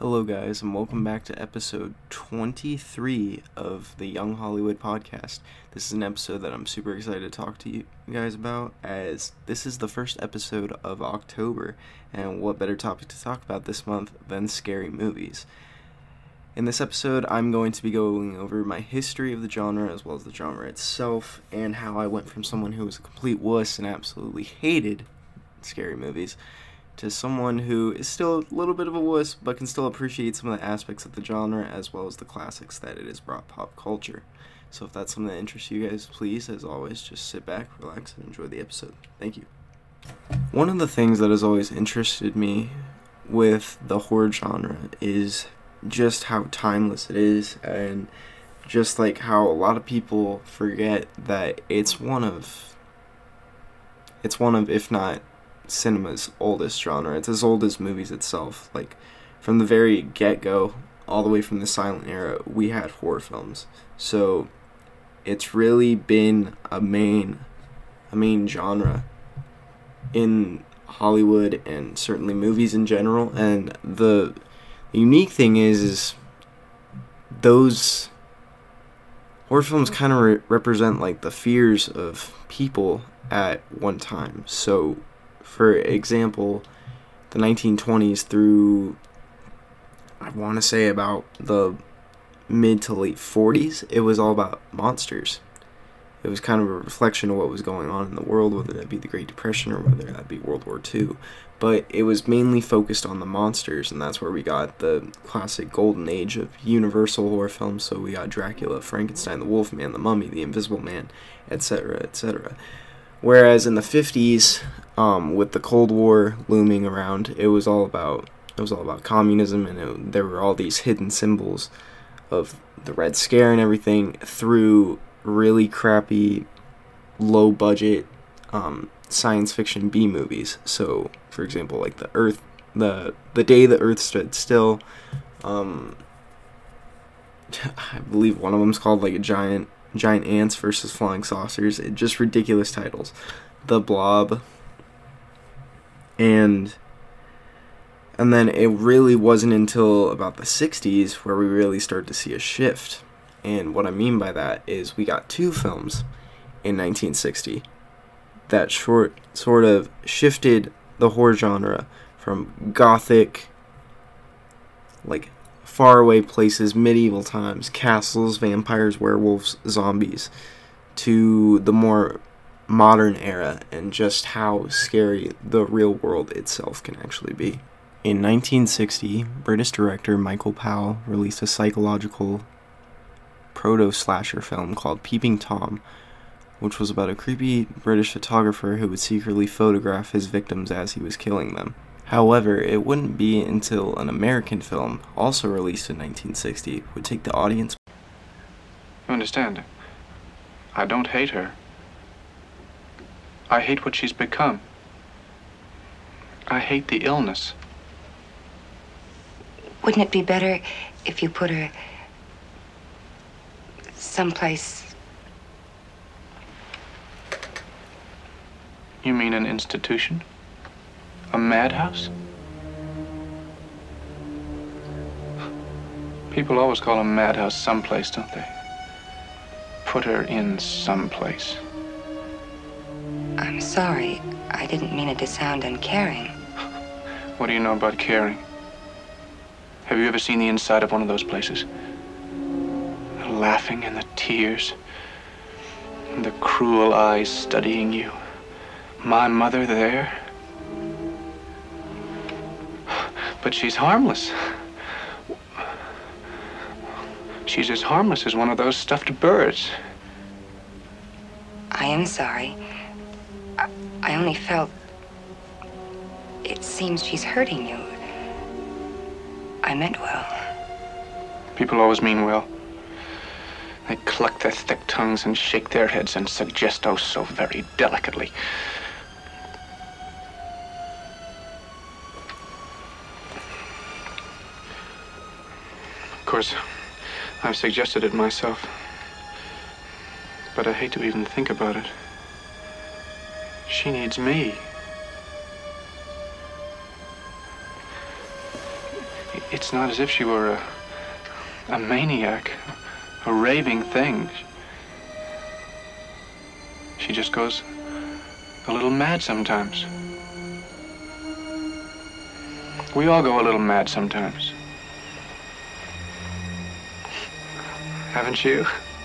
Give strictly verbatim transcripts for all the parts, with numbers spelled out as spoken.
Hello, guys, and welcome back to episode twenty-three of the Young Hollywood podcast. This is an episode that I'm super excited to talk to you guys about, as this is the first episode of October, and what better topic to talk about this month than scary movies. In this episode, I'm going to be going over my history of the genre, as well as the genre itself, and how I went from someone who was a complete wuss and absolutely hated scary movies to someone who is still a little bit of a wuss, but can still appreciate some of the aspects of the genre, as well as the classics that it has brought pop culture. So if that's something that interests you guys, please, as always, just sit back, relax, and enjoy the episode. Thank you. One of the things that has always interested me with the horror genre is just how timeless it is, and just like how a lot of people forget that it's one of, it's one of, if not cinema's oldest genre. It's as old as movies itself. Like, from the very get-go, all the way from the silent era, we had horror films. So it's really been a main a main genre in Hollywood, and certainly movies in general. And the unique thing is is those horror films kind of re- represent like the fears of people at one time. So for example, the nineteen twenties through, I want to say, about the mid to late forties, it was all about monsters. It was kind of a reflection of what was going on in the world, whether that be the Great Depression or whether that be World War Two. But it was mainly focused on the monsters, and that's where we got the classic golden age of universal horror films. So we got Dracula, Frankenstein, the Wolfman, the Mummy, the Invisible Man, et cetera, et cetera. Whereas in the fifties, um, with the Cold War looming around, it was all about it was all about communism, and it, there were all these hidden symbols of the Red Scare and everything through really crappy, low budget um, science fiction B movies. So, for example, like the Earth, the the Day the Earth Stood Still. Um, I believe one of them's called like a giant. Giant Ants versus Flying Saucers. It, just ridiculous titles. The Blob. And and then it really wasn't until about the sixties where we really started to see a shift. And what I mean by that is we got two films in nineteen sixty that short sort of shifted the horror genre from gothic, like faraway places, medieval times, castles, vampires, werewolves, zombies, to the more modern era, and just how scary the real world itself can actually be. In nineteen sixty, British director Michael Powell released a psychological proto-slasher film called Peeping Tom, which was about a creepy British photographer who would secretly photograph his victims as he was killing them. However, it wouldn't be until an American film, also released in nineteen sixty, would take the audience. You understand? I don't hate her. I hate what she's become. I hate the illness. Wouldn't it be better if you put her someplace? You mean an institution? A madhouse? People always call a madhouse someplace, don't they? Put her in someplace. I'm sorry. I didn't mean it to sound uncaring. What do you know about caring? Have you ever seen the inside of one of those places? The laughing and the tears, and the cruel eyes studying you. My mother there. But she's harmless. She's as harmless as one of those stuffed birds. I am sorry. I, I only felt... It seems she's hurting you. I meant well. People always mean well. They cluck their thick tongues and shake their heads and suggest oh so very delicately. Of course, I've suggested it myself, but I hate to even think about it. She needs me. It's not as if she were a, a maniac, a raving thing. She just goes a little mad sometimes. We all go a little mad sometimes. Haven't you?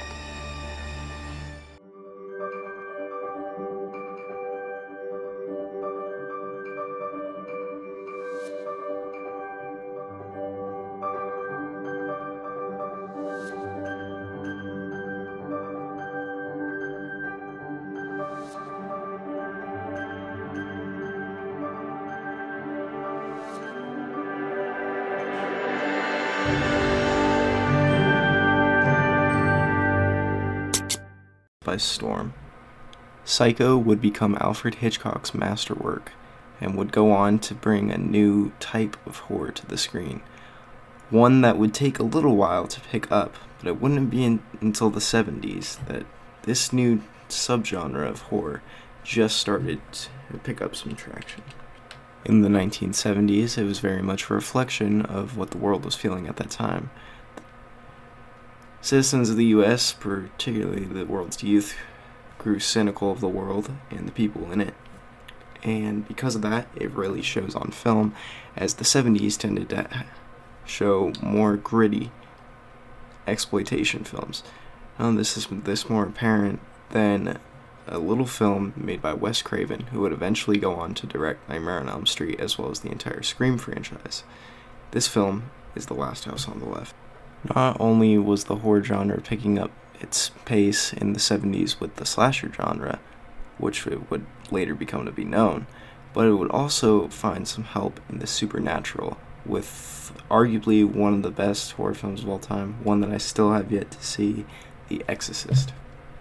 By storm. Psycho would become Alfred Hitchcock's masterwork and would go on to bring a new type of horror to the screen. One that would take a little while to pick up, but it wouldn't be in, until the seventies that this new subgenre of horror just started to pick up some traction. In the nineteen seventies, it was very much a reflection of what the world was feeling at that time. Citizens of the U S, particularly the world's youth, grew cynical of the world and the people in it. And because of that, it really shows on film, as the seventies tended to show more gritty exploitation films. Now, this is this more apparent than a little film made by Wes Craven, who would eventually go on to direct Nightmare on Elm Street as well as the entire Scream franchise. This film is The Last House on the Left. Not only was the horror genre picking up its pace in the seventies with the slasher genre, which it would later become to be known, but it would also find some help in the supernatural, with arguably one of the best horror films of all time, one that I still have yet to see, The Exorcist.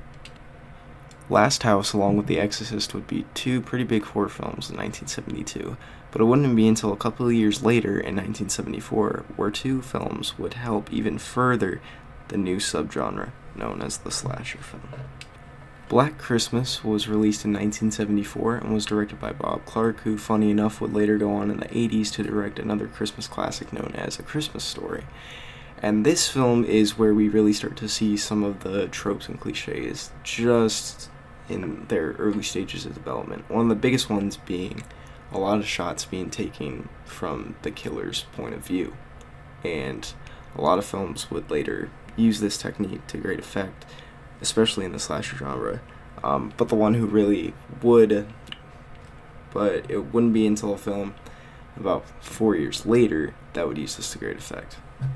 Last House, along with The Exorcist, would be two pretty big horror films in nineteen seventy-two, but it wouldn't be until a couple of years later, in nineteen seventy-four, where two films would help even further the new subgenre known as the slasher film. Black Christmas was released in nineteen seventy-four and was directed by Bob Clark, who, funny enough, would later go on in the eighties to direct another Christmas classic known as A Christmas Story. And this film is where we really start to see some of the tropes and cliches just in their early stages of development. One of the biggest ones being a lot of shots being taken from the killer's point of view. And a lot of films would later use this technique to great effect, especially in the slasher genre. Um, but the one who really would, but it wouldn't be until a film about four years later that would use this to great effect.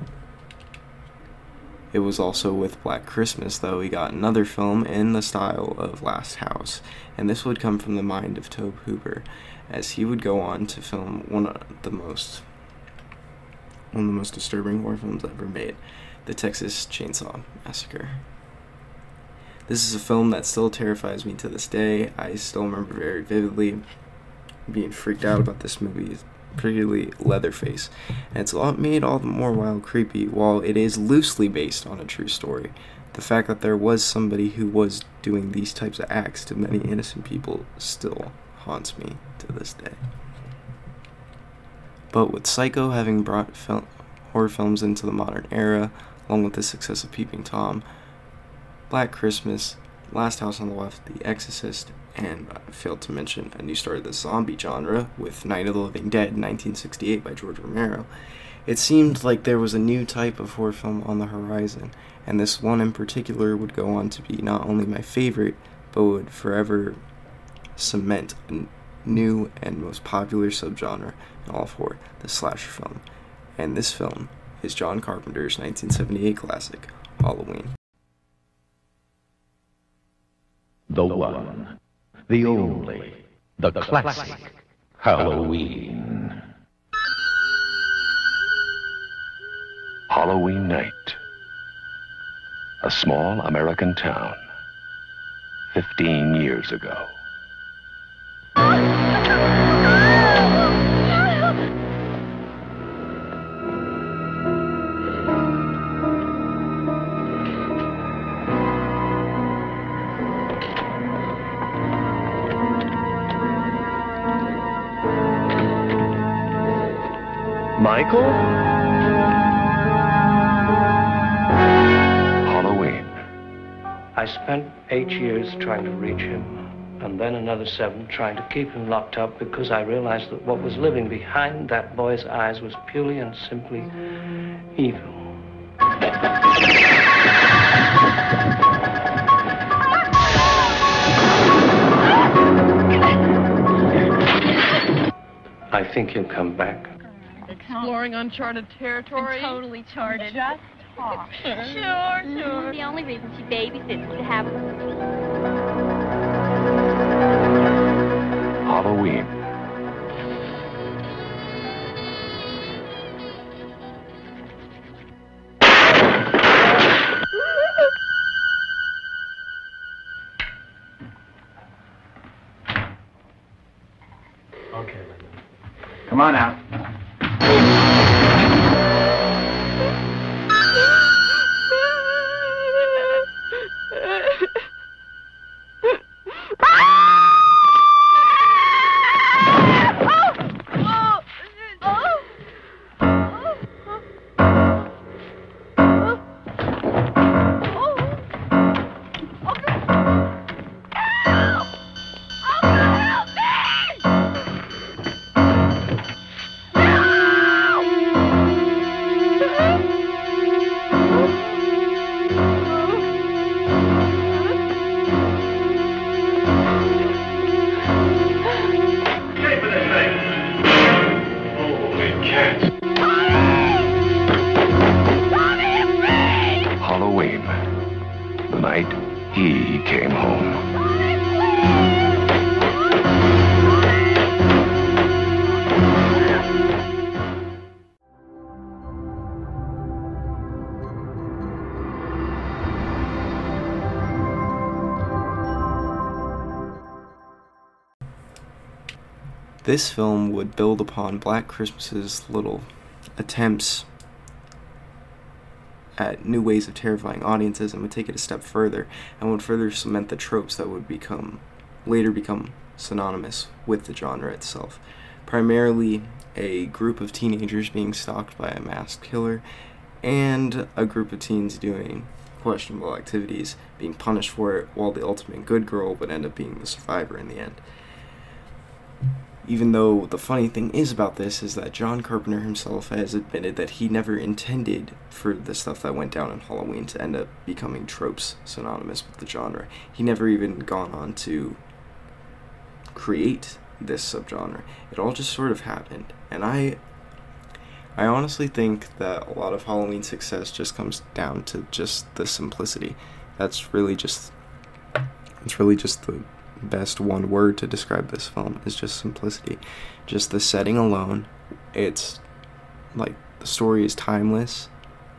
It was also with Black Christmas, though, we got another film in the style of Last House, and this would come from the mind of Tobe Hooper, as he would go on to film one of the most one of the most disturbing horror films ever made, the Texas Chainsaw Massacre. This is a film that still terrifies me to this day. I still remember very vividly being freaked out about this movie, particularly Leatherface. And it's made all the more wild creepy, while it is loosely based on a true story. The fact that there was somebody who was doing these types of acts to many innocent people still haunts me to this day. But with Psycho having brought fil- horror films into the modern era, along with the success of Peeping Tom, Black Christmas, Last House on the Left, The Exorcist, and I failed to mention a new start of the zombie genre with Night of the Living Dead in nineteen sixty-eight by George Romero, it seemed like there was a new type of horror film on the horizon, and this one in particular would go on to be not only my favorite, but would forever cement a new and most popular subgenre in all of horror, the slasher film. And this film is John Carpenter's nineteen seventy-eight classic, Halloween. The one, the only, the classic Halloween. Halloween night. A small American town. Fifteen years ago. Michael? I spent eight years trying to reach him, and then another seven trying to keep him locked up because I realized that what was living behind that boy's eyes was purely and simply evil. I think he'll come back. Exploring uncharted territory. And totally charted. Just talk. Sure, sure. The only reason she babysits is to have Halloween. Okay, Linda. Come on out. Halloween, the night he came home. This film would build upon Black Christmas's little attempts at new ways of terrifying audiences and would take it a step further and would further cement the tropes that would become later become synonymous with the genre itself. Primarily a group of teenagers being stalked by a masked killer and a group of teens doing questionable activities, being punished for it, while the ultimate good girl would end up being the survivor in the end. Even though the funny thing is about this is that John Carpenter himself has admitted that he never intended for the stuff that went down in Halloween to end up becoming tropes synonymous with the genre. He never even gone on to create this subgenre. It all just sort of happened. And I I honestly think that a lot of Halloween success just comes down to just the simplicity. That's really just it's really just the best one word to describe this film is just simplicity. Just the setting alone, it's like the story is timeless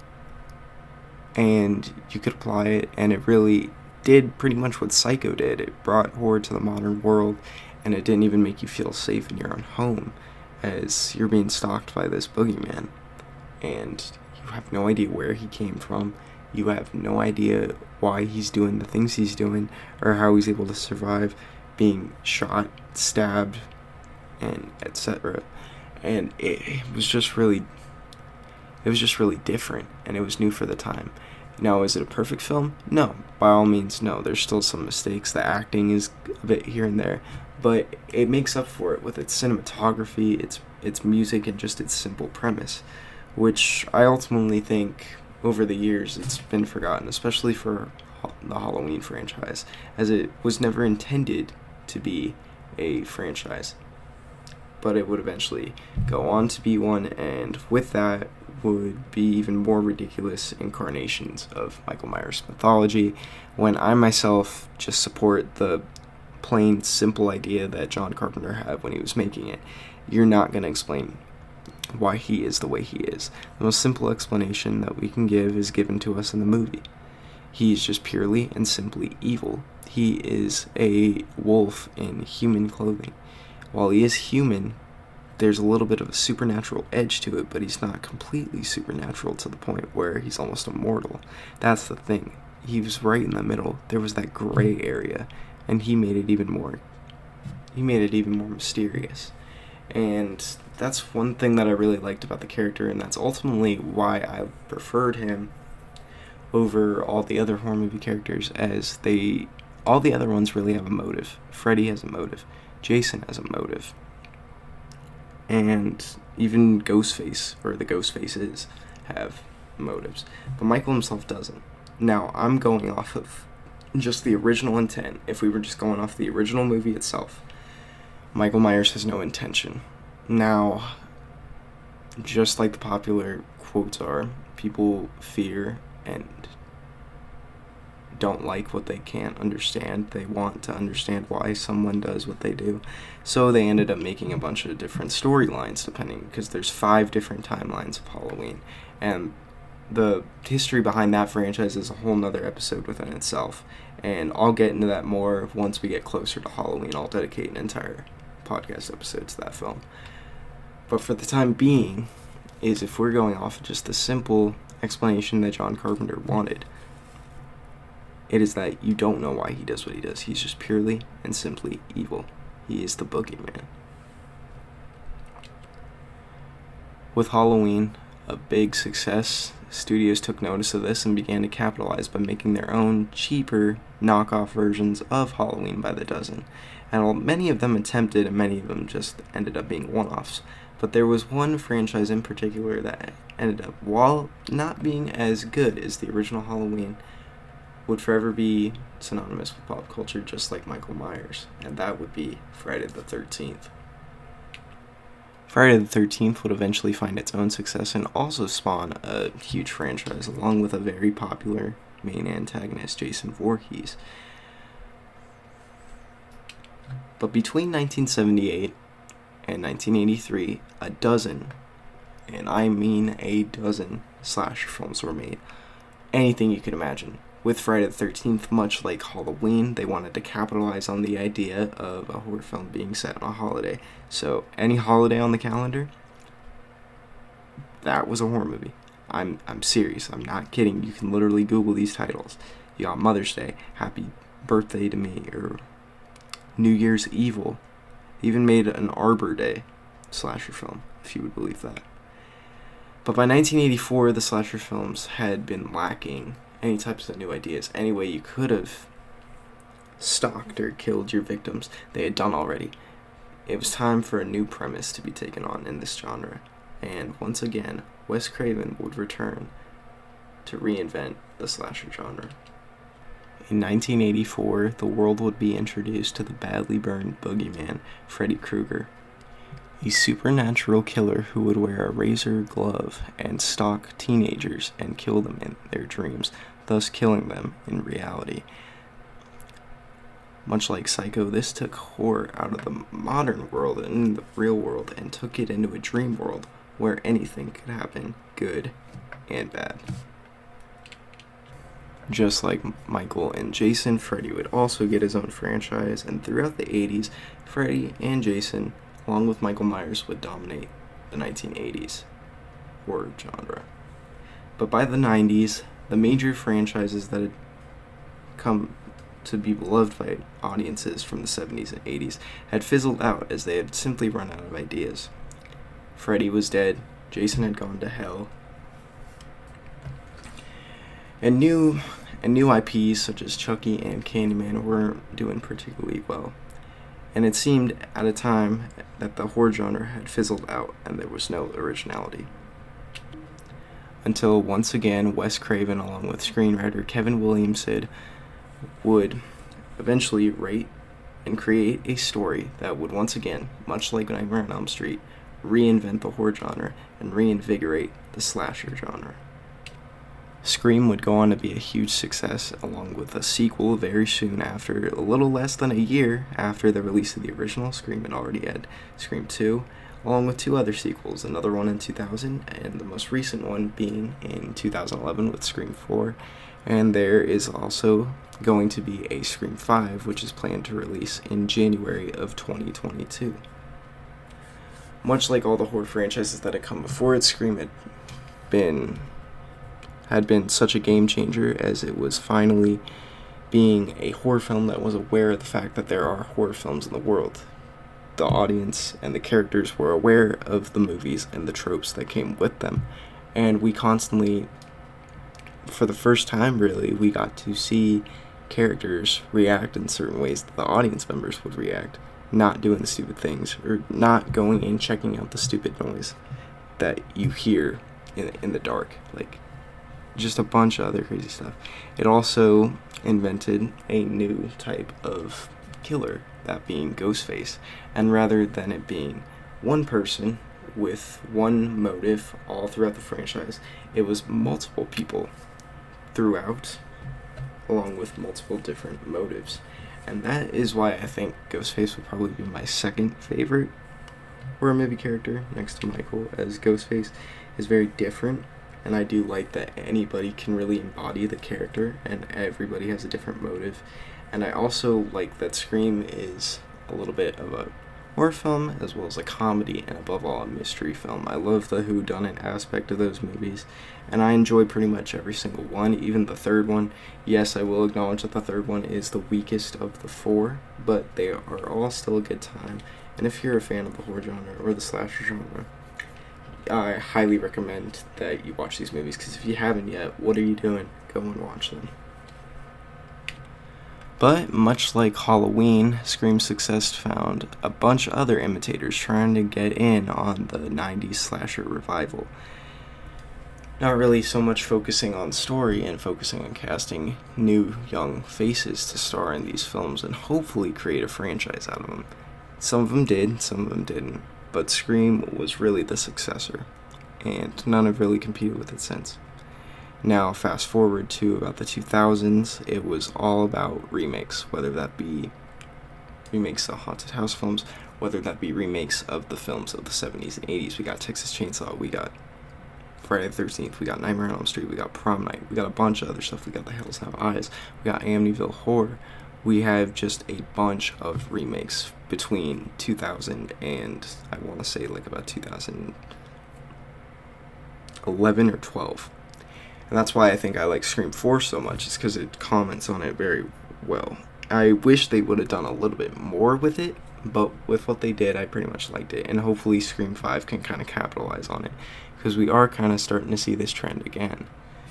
and you could apply it, and it really did pretty much what Psycho did. It brought horror to the modern world, and it didn't even make you feel safe in your own home as you're being stalked by this boogeyman and you have no idea where he came from. You have no idea why he's doing the things he's doing or how he's able to survive being shot, stabbed, and et cetera. And it, it was just really, it was just really different, and it was new for the time. Now, is it a perfect film? No, by all means, no. There's still some mistakes. The acting is a bit here and there, but it makes up for it with its cinematography, its its music, and just its simple premise, which I ultimately think over the years it's been forgotten, especially for the Halloween franchise, as it was never intended to be a franchise, but it would eventually go on to be one, and with that would be even more ridiculous incarnations of Michael Myers mythology, when I myself just support the plain simple idea that John Carpenter had when he was making it. You're not going to explain why he is the way he is. The most simple explanation that we can give is given to us in the movie. He is just purely and simply evil. He is a wolf in human clothing. While he is human, there's a little bit of a supernatural edge to it, but he's not completely supernatural to the point where he's almost immortal. That's the thing. He was right in the middle. There was that gray area, and he made it even more he made it even more mysterious. And that's one thing that I really liked about the character, and that's ultimately why I preferred him over all the other horror movie characters, as they all the other ones really have a motive. Freddy has a motive, Jason has a motive, and even Ghostface, or the Ghostfaces, have motives, but Michael himself doesn't. Now, I'm going off of just the original intent. If we were just going off the original movie itself, Michael Myers has no intention. Now, just like the popular quotes are, people fear and don't like what they can't understand. They want to understand why someone does what they do. So they ended up making a bunch of different storylines, depending, because there's five different timelines of Halloween. And the history behind that franchise is a whole nother episode within itself. And I'll get into that more once we get closer to Halloween. I'll dedicate an entire podcast episode to that film. But for the time being, is if we're going off of just the simple explanation that John Carpenter wanted, it is that you don't know why he does what he does. He's just purely and simply evil. He is the boogeyman. With Halloween a big success, studios took notice of this and began to capitalize by making their own cheaper knockoff versions of Halloween by the dozen. And while many of them attempted, and many of them just ended up being one-offs, but there was one franchise in particular that ended up, while not being as good as the original Halloween, would forever be synonymous with pop culture, just like Michael Myers, and that would be Friday the thirteenth. Friday the thirteenth would eventually find its own success and also spawn a huge franchise, along with a very popular main antagonist, Jason Voorhees. But between nineteen seventy-eight and nineteen eighty-three, a dozen, and I mean a dozen, slasher films were made. Anything you could imagine. With Friday the thirteenth, much like Halloween, they wanted to capitalize on the idea of a horror film being set on a holiday. So, any holiday on the calendar, that was a horror movie. I'm I'm serious. I'm not kidding. You can literally Google these titles. You got Mother's Day, Happy Birthday to Me, or New Year's Evil. They even made an Arbor Day slasher film, if you would believe that. But by nineteen eighty-four, the slasher films had been lacking any types of new ideas. Any way you could have stalked or killed your victims, they had done already. It was time for a new premise to be taken on in this genre. And once again, Wes Craven would return to reinvent the slasher genre. In nineteen eighty-four, the world would be introduced to the badly burned boogeyman, Freddy Krueger, a supernatural killer who would wear a razor glove and stalk teenagers and kill them in their dreams, thus killing them in reality. Much like Psycho, this took horror out of the modern world and the real world and took it into a dream world where anything could happen, good and bad. Just like Michael and Jason, Freddy would also get his own franchise, and throughout the eighties, Freddy and Jason, along with Michael Myers, would dominate the nineteen eighties horror genre. But by the nineties, the major franchises that had come to be beloved by audiences from the seventies and eighties had fizzled out as they had simply run out of ideas. Freddy was dead, Jason had gone to hell, and new and new I Ps such as Chucky and Candyman weren't doing particularly well. And it seemed at a time that the horror genre had fizzled out and there was no originality. Until once again, Wes Craven, along with screenwriter Kevin Williamson, would eventually write and create a story that would once again, much like Nightmare on Elm Street, reinvent the horror genre and reinvigorate the slasher genre. Scream would go on to be a huge success, along with a sequel very soon after, a little less than a year after the release of the original. Scream had already had Scream two, along with two other sequels, another one in two thousand, and the most recent one being in two thousand eleven with Scream four, and there is also going to be a Scream five, which is planned to release in January of twenty twenty-two. Much like all the horror franchises that had come before it, Scream had been had been such a game changer, as it was finally being a horror film that was aware of the fact that there are horror films in the world. The audience and the characters were aware of the movies and the tropes that came with them, and we constantly for the first time, really, we got to see characters react in certain ways that the audience members would react, not doing the stupid things, or not going and checking out the stupid noise that you hear in, in the dark, like just a bunch of other crazy stuff. It also invented a new type of killer, that being Ghostface, and rather than it being one person with one motive all throughout the franchise, it was multiple people throughout, along with multiple different motives. And that is why I think Ghostface would probably be my second favorite horror movie character, next to Michael, as Ghostface is very different, and I do like that anybody can really embody the character and everybody has a different motive. And I also like that Scream is a little bit of a horror film as well as a comedy, and above all a mystery film. I love the whodunit aspect of those movies, and I enjoy pretty much every single one, even the third one. Yes, I will acknowledge that the third one is the weakest of the four, but they are all still a good time. And if you're a fan of the horror genre or the slasher genre, I highly recommend that you watch these movies, because if you haven't yet, what are you doing? Go and watch them. But much like Halloween, Scream's success found a bunch of other imitators trying to get in on the nineties slasher revival. Not really so much focusing on story and focusing on casting new young faces to star in these films and hopefully create a franchise out of them. Some of them did, some of them didn't, but Scream was really the successor, and none have really competed with it since. Now, fast forward to about the two thousands, it was all about remakes, whether that be remakes of haunted house films, whether that be remakes of the films of the seventies and eighties. We got Texas Chainsaw, we got Friday the thirteenth, we got Nightmare on Elm Street, we got Prom Night, we got a bunch of other stuff, we got The Hills Have Eyes, we got Amityville Horror. We have just a bunch of remakes between two thousand and, I want to say, like about two thousand eleven or twelve. And that's why I think I like Scream four so much, is because it comments on it very well. I wish they would have done a little bit more with it, but with what they did, I pretty much liked it. And hopefully Scream five can kind of capitalize on it, because we are kind of starting to see this trend again.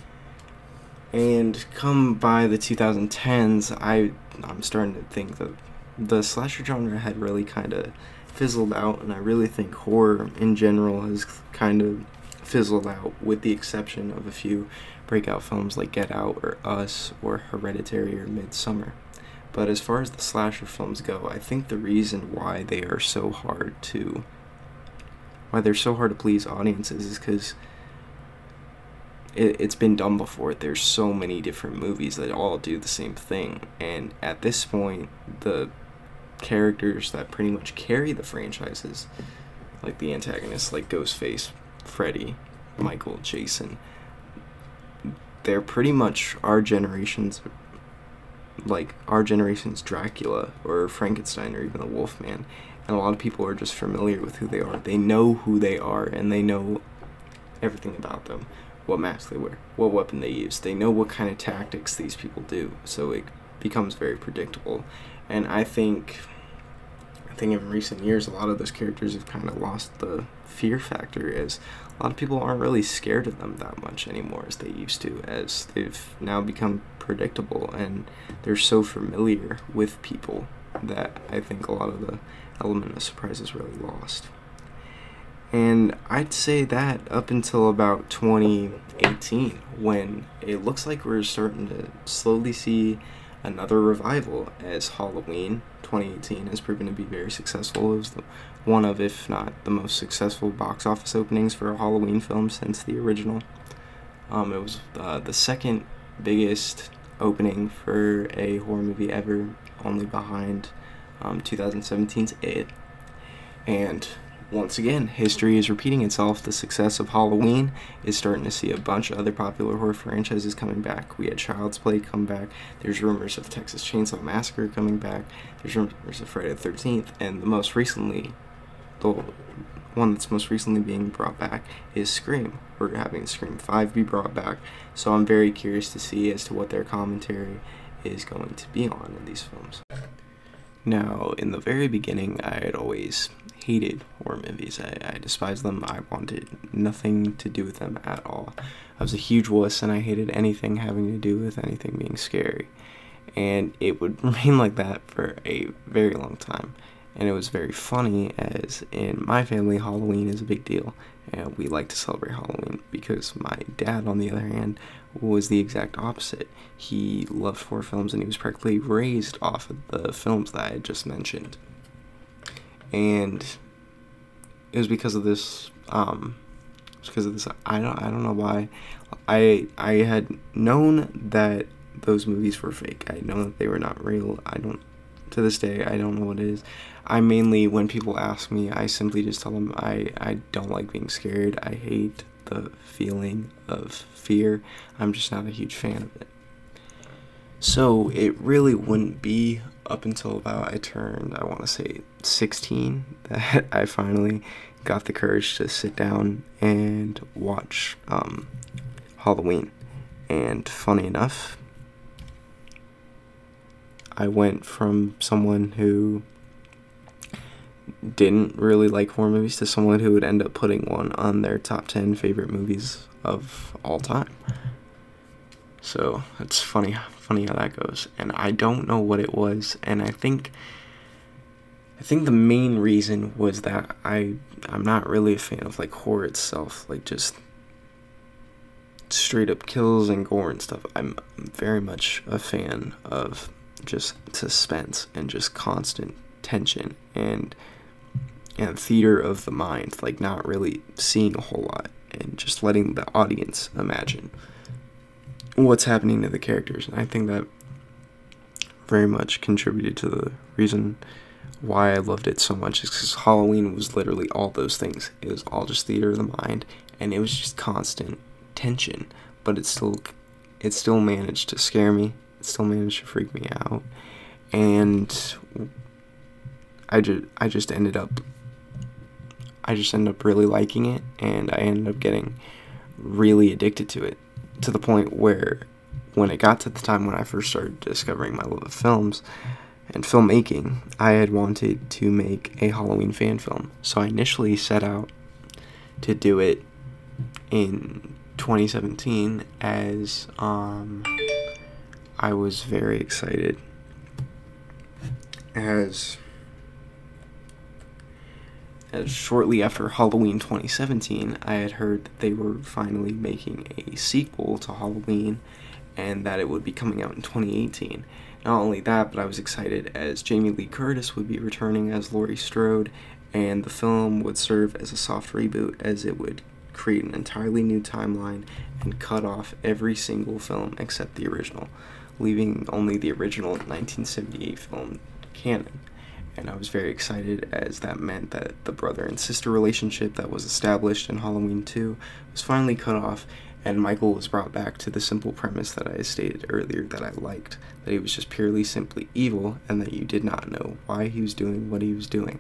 And come by the twenty tens, I, I'm starting to think that the slasher genre had really kind of fizzled out, and I really think horror in general has kind of fizzled out, with the exception of a few breakout films like Get Out or Us or Hereditary or Midsommar. But as far as the slasher films go, I think the reason why they are so hard to why they're so hard to please audiences is because it, it's been done before. There's so many different movies that all do the same thing, and at this point, the characters that pretty much carry the franchises, like the antagonists like Ghostface, Freddy, Michael, Jason, they're pretty much our generation's, like our generation's Dracula or Frankenstein or even the Wolfman, and a lot of people are just familiar with who they are. They know who they are, and they know everything about them, what mask they wear, what weapon they use. They know what kind of tactics these people do, so it becomes very predictable. And I think I think in recent years, a lot of those characters have kind of lost the fear factor, as a lot of people aren't really scared of them that much anymore as they used to, as they've now become predictable and they're so familiar with people that I think a lot of the element of surprise is really lost. And I'd say that up until about twenty eighteen, when it looks like we're starting to slowly see another revival, as Halloween twenty eighteen has proven to be very successful. It was the, one of, if not the most successful box office openings for a Halloween film since the original. Um, it was uh, the second biggest opening for a horror movie ever, only behind um, twenty seventeen's It. And once again, history is repeating itself. The success of Halloween is starting to see a bunch of other popular horror franchises coming back. We had Child's Play come back. There's rumors of Texas Chainsaw Massacre coming back. There's rumors of Friday the thirteenth. And the most recently, the one that's most recently being brought back is Scream. We're having Scream five be brought back. So I'm very curious to see as to what their commentary is going to be on in these films. Now, in the very beginning, I had always hated horror movies. I, I despised them. I wanted nothing to do with them at all. I was a huge wuss, and I hated anything having to do with anything being scary. And it would remain like that for a very long time. And it was very funny, as in my family, Halloween is a big deal. And we like to celebrate Halloween, because my dad, on the other hand, was the exact opposite. He loved horror films, and he was practically raised off of the films that I had just mentioned. And it was because of this, um, it was because of this, I don't, I don't know why. I, I had known that those movies were fake. I know that they were not real. I don't, to this day, I don't know what it is. I mainly, when people ask me, I simply just tell them I, I don't like being scared. I hate the feeling of fear. I'm just not a huge fan of it. So it really wouldn't be up until about I turned, I want to say sixteen, that I finally got the courage to sit down and watch um, Halloween. And funny enough, I went from someone who didn't really like horror movies to someone who would end up putting one on their top ten favorite movies of all time. So it's funny, funny how that goes. And I don't know what it was, and I think, I think the main reason was that I, I'm not really a fan of like horror itself, like just straight up kills and gore and stuff. I'm very much a fan of just suspense and just constant tension and and theater of the mind, like not really seeing a whole lot and just letting the audience imagine what's happening to the characters. And I think that very much contributed to the reason why I loved it so much, is because Halloween was literally all those things. It was all just theater of the mind, and it was just constant tension, but it still it still managed to scare me. It still managed to freak me out, and I just I just ended up I just ended up really liking it, and I ended up getting really addicted to it, to the point where when it got to the time when I first started discovering my love of films and filmmaking, I had wanted to make a Halloween fan film. So I initially set out to do it in twenty seventeen, as um, I was very excited, as as shortly after Halloween twenty seventeen, I had heard that they were finally making a sequel to Halloween, and that it would be coming out in twenty eighteen. Not only that, but I was excited as Jamie Lee Curtis would be returning as Laurie Strode, and the film would serve as a soft reboot, as it would create an entirely new timeline and cut off every single film except the original, leaving only the original nineteen seventy-eight film canon. And I was very excited, as that meant that the brother and sister relationship that was established in Halloween two was finally cut off, and Michael was brought back to the simple premise that I stated earlier that I liked, that he was just purely simply evil, and that you did not know why he was doing what he was doing.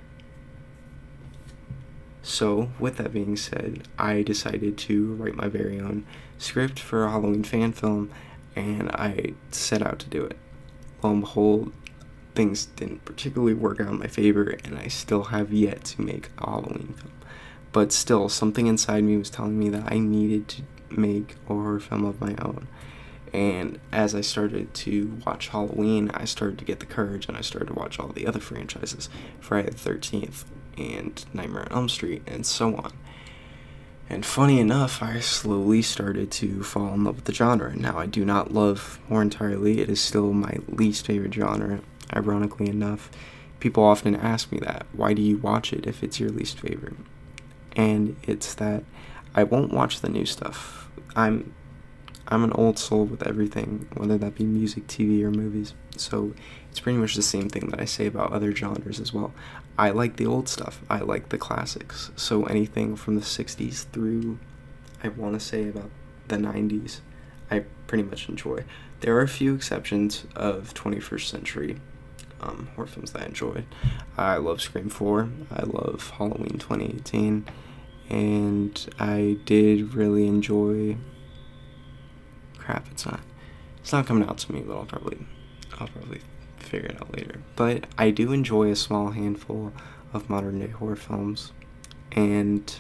So, with that being said, I decided to write my very own script for a Halloween fan film, and I set out to do it. Lo and behold, things didn't particularly work out in my favor, and I still have yet to make a Halloween film. But still, something inside me was telling me that I needed to make a horror film of my own. And as I started to watch Halloween, I started to get the courage, and I started to watch all the other franchises, Friday the thirteenth, and Nightmare on Elm Street, and so on. And funny enough, I slowly started to fall in love with the genre. Now, I do not love horror entirely. It is still my least favorite genre, ironically enough. People often ask me that. Why do you watch it if it's your least favorite? And it's that I won't watch the new stuff. I'm I'm an old soul with everything, whether that be music, T V, or movies. So it's pretty much the same thing that I say about other genres as well. I like the old stuff. I like the classics. So anything from the sixties through, I want to say, about the nineties, I pretty much enjoy. There are a few exceptions of twenty-first century um, horror films that I enjoyed. I love Scream four. I love Halloween twenty eighteen. And I did really enjoy... Crap, it's not... It's not coming out to me, but I'll probably... I'll probably figure it out later. But I do enjoy a small handful of modern day horror films, and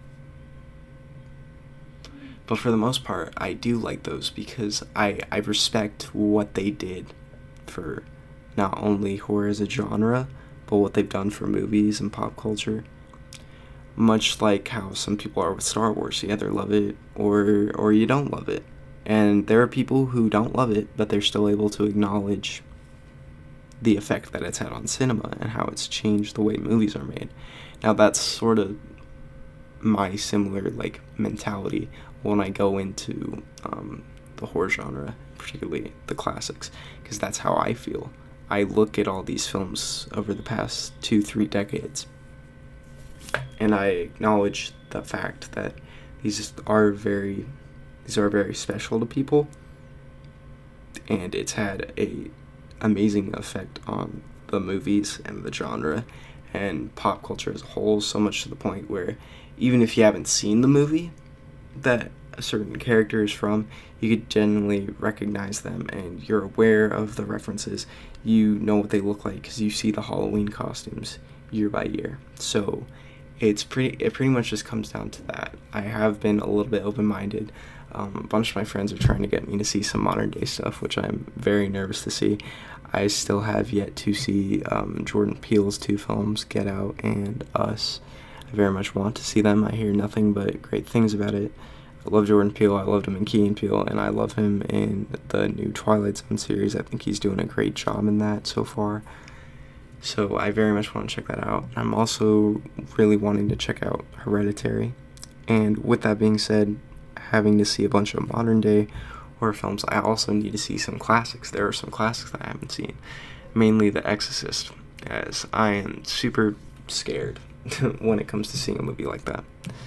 but for the most part, I do like those because I, I respect what they did for not only horror as a genre, but what they've done for movies and pop culture. Much like how some people are with Star Wars. You either love it or or you don't love it. And there are people who don't love it, but they're still able to acknowledge the effect that it's had on cinema and how it's changed the way movies are made. Now that's sort of my similar like mentality when I go into um, the horror genre, particularly the classics, because that's how I feel. I look at all these films over the past two, three decades, and I acknowledge the fact that these are very, these are very special to people, and it's had a amazing effect on the movies and the genre and pop culture as a whole, so much to the point where even if you haven't seen the movie that a certain character is from, you could genuinely recognize them, and you're aware of the references. You know what they look like because you see the Halloween costumes year by year. So it's pretty. It pretty much just comes down to that. I have been a little bit open-minded. Um, a bunch of my friends are trying to get me to see some modern day stuff, which I'm very nervous to see. I still have yet to see um, Jordan Peele's two films, Get Out and Us. I very much want to see them. I hear nothing but great things about it. I love Jordan Peele. I loved him in Key and Peele, and I love him in the new Twilight Zone series. I think he's doing a great job in that so far. So I very much want to check that out. I'm also really wanting to check out Hereditary. And with that being said, having to see a bunch of modern day horror films, I also need to see some classics. There are some classics that I haven't seen. Mainly The Exorcist, as I am super scared when it comes to seeing a movie like that.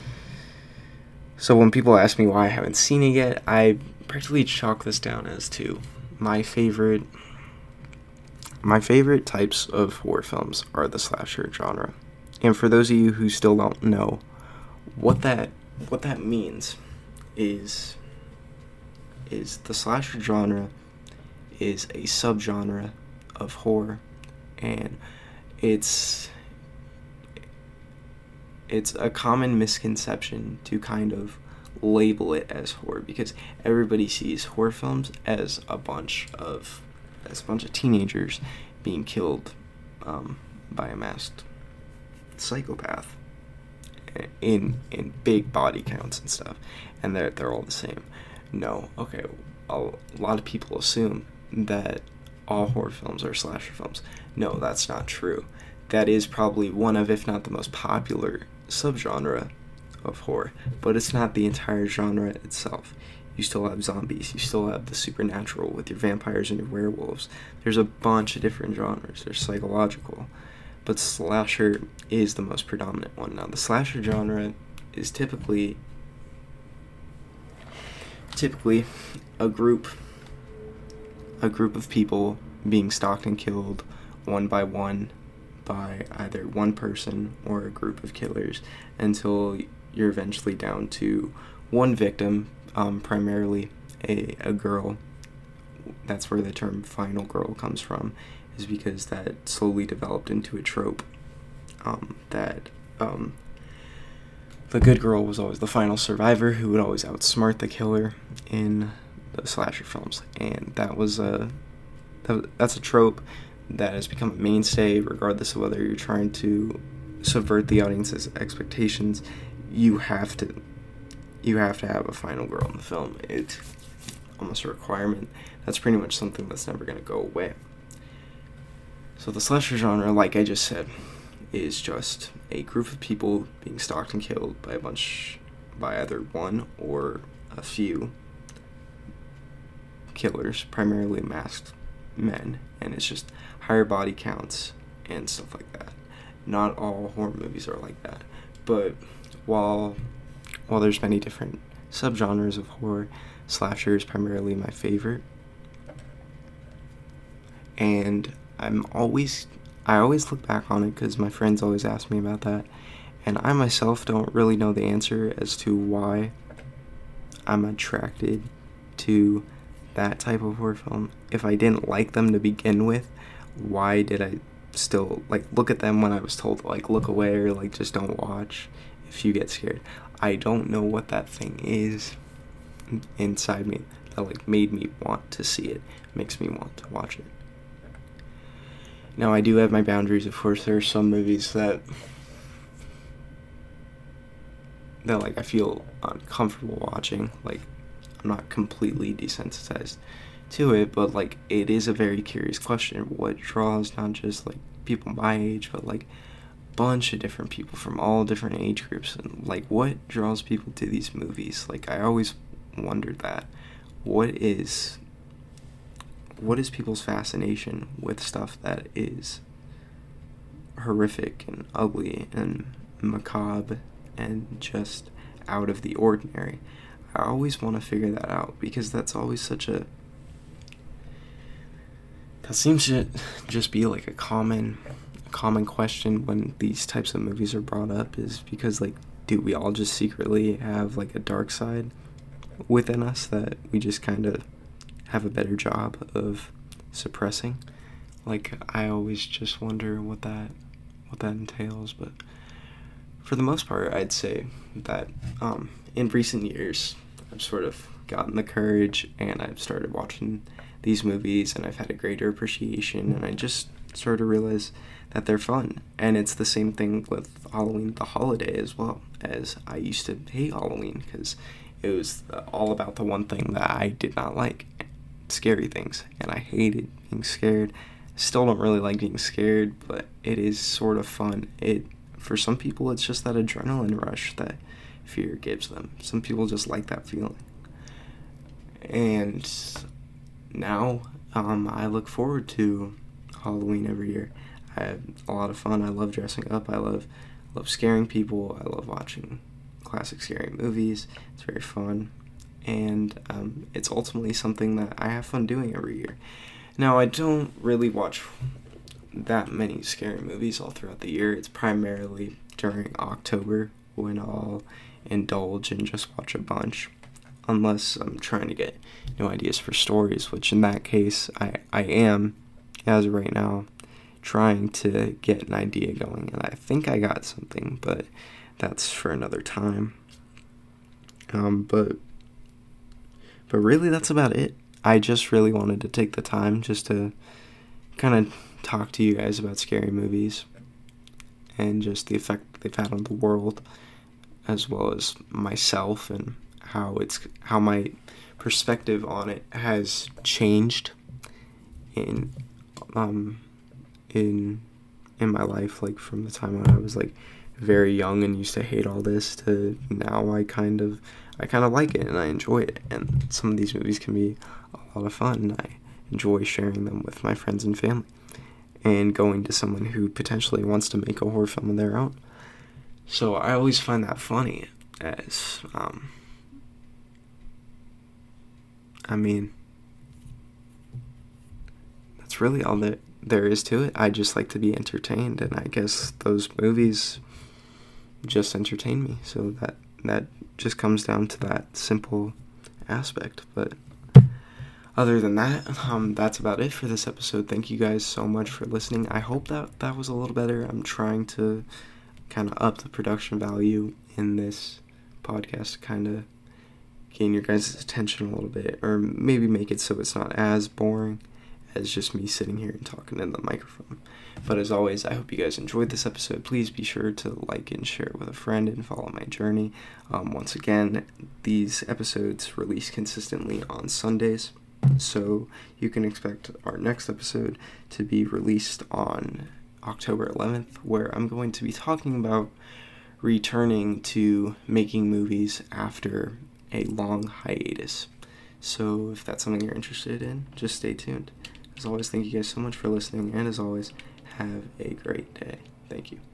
So when people ask me why I haven't seen it yet, I practically chalk this down as to my favorite my favorite types of horror films are the slasher genre. And for those of you who still don't know what that what that means is is the slasher genre is a subgenre of horror, and it's it's a common misconception to kind of label it as horror, because everybody sees horror films as a bunch of as a bunch of teenagers being killed um, by a masked psychopath in in big body counts and stuff, and they're they're all the same. No, okay, a lot of people assume that all horror films are slasher films. No, that's not true. That is probably one of, if not the most popular subgenre of horror, but it's not the entire genre itself. You still have zombies, you still have the supernatural with your vampires and your werewolves. There's a bunch of different genres. There's psychological, but slasher is the most predominant one. Now, the slasher genre is typically typically a group a group of people being stalked and killed one by one by either one person or a group of killers until you're eventually down to one victim, um, primarily a, a girl. That's where the term final girl comes from, is because that slowly developed into a trope um, that um, the good girl was always the final survivor who would always outsmart the killer in the slasher films. And that was a that, that's a trope that has become a mainstay, regardless of whether you're trying to subvert the audience's expectations. You have to you have to have a final girl in the film. It's almost a requirement. That's pretty much something that's never going to go away. So the slasher genre, like I just said, is just a group of people being stalked and killed by a bunch, by either one or a few killers, primarily masked men, and it's just higher body counts and stuff like that. Not all horror movies are like that, but while while there's many different subgenres of horror, slasher is primarily my favorite. And I'm always I always look back on it because my friends always ask me about that, and I myself don't really know the answer as to why I'm attracted to that type of horror film. If I didn't like them to begin with, why did I still, like, look at them when I was told, like, look away or, like, just don't watch if you get scared. I don't know what that thing is inside me that, like, made me want to see it, makes me want to watch it. Now, I do have my boundaries, of course. There are some movies that, that, like, I feel uncomfortable watching. Like, I'm not completely desensitized to it, but, like, it is a very curious question. What draws not just, like, people my age, but, like, a bunch of different people from all different age groups, and, like, what draws people to these movies? Like, I always wondered that. What is, what is people's fascination with stuff that is horrific and ugly and macabre and just out of the ordinary? I always want to figure that out, because that's always such a, that seems to just be like a common, a common question when these types of movies are brought up, is because, like, do we all just secretly have, like, a dark side within us that we just kind of have a better job of suppressing? Like, I always just wonder what that, what that entails, but for the most part, I'd say that, um, in recent years, I've sort of gotten the courage, and I've started watching these movies, and I've had a greater appreciation, and I just started to realize that they're fun. And it's the same thing with Halloween, the holiday, as well, as I used to hate Halloween, because it was all about the one thing that I did not like, scary things, and I hated being scared. Still don't really like being scared, but it is sort of fun. It, for some people, it's just that adrenaline rush that fear gives them. Some people just like that feeling. And now, um, I look forward to Halloween every year. I have a lot of fun. I love dressing up. I love, love scaring people. I love watching classic scary movies. It's very fun. And um, it's ultimately something that I have fun doing every year. Now, I don't really watch that many scary movies all throughout the year. It's primarily during October when I'll indulge and just watch a bunch, unless I'm trying to get new ideas for stories, which in that case I, I am, as of right now, trying to get an idea going, and I think I got something, but that's for another time. Um, but, but really that's about it. I just really wanted to take the time just to kind of talk to you guys about scary movies and just the effect they've had on the world, as well as myself, and how it's how my perspective on it has changed in um in in my life, like from the time when I was like very young and used to hate all this to now I kind of I kind of like it and I enjoy it, and some of these movies can be a lot of fun, and I enjoy sharing them with my friends and family, and going to someone who potentially wants to make a horror film of their own. So I always find that funny, as, um, I mean, that's really all that there is to it. I just like to be entertained, and I guess those movies just entertain me, so that, that just comes down to that simple aspect. But other than that, um, that's about it for this episode. Thank you guys so much for listening. I hope that that was a little better. I'm trying to kind of up the production value in this podcast to kind of gain your guys' attention a little bit, or maybe make it so it's not as boring as just me sitting here and talking in the microphone. But as always, I hope you guys enjoyed this episode. Please be sure to like and share it with a friend and follow my journey. Um, once again, these episodes release consistently on Sundays, so you can expect our next episode to be released on October eleventh, where I'm going to be talking about returning to making movies after a long hiatus. So if that's something you're interested in, just stay tuned. As always, thank you guys so much for listening, and as always, have a great day. Thank you.